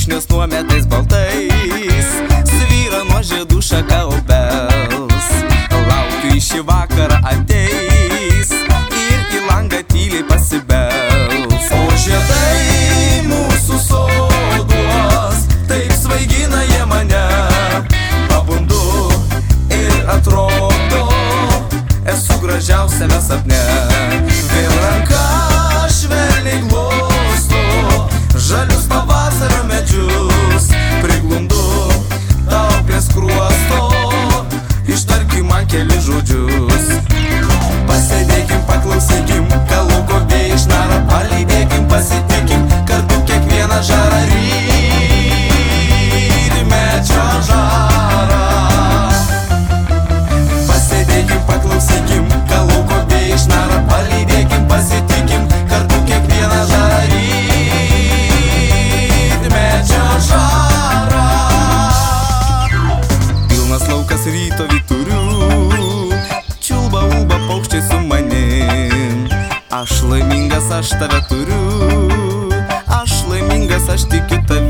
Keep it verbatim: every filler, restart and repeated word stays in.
vyšnios nuometais baltais svyra nuo žiedų šaka obels. Laukiu į šį vakarą ateis ir į langą tyliai pasibels. O žiedai mūsų soduos, taip svaigina jie mane. Pabundu ir atrodo, esu gražiausiame sapne. Vėl ranka švelniai glosto žalius pavasario medžius. Priglundu tau prie skruosto, ištarki man keli žodžius. Pasėdėkim, paklausykim, kalūko vėjai šnara, palydėkim, pasitikim, kartu kiekvieną žarą rytmečio žarą. Pasėdėkim, paklausykim, kalūko vėjai šnara, palydėkim, pasitikim, kartu kiekvieną žarą rytmečio žarą. Pilnas laukas ryto vyturių, čiulba ulba paukščiai su manim. Aš laimingas, aš tave turiu, aš laimingas, aš tikiu tavim.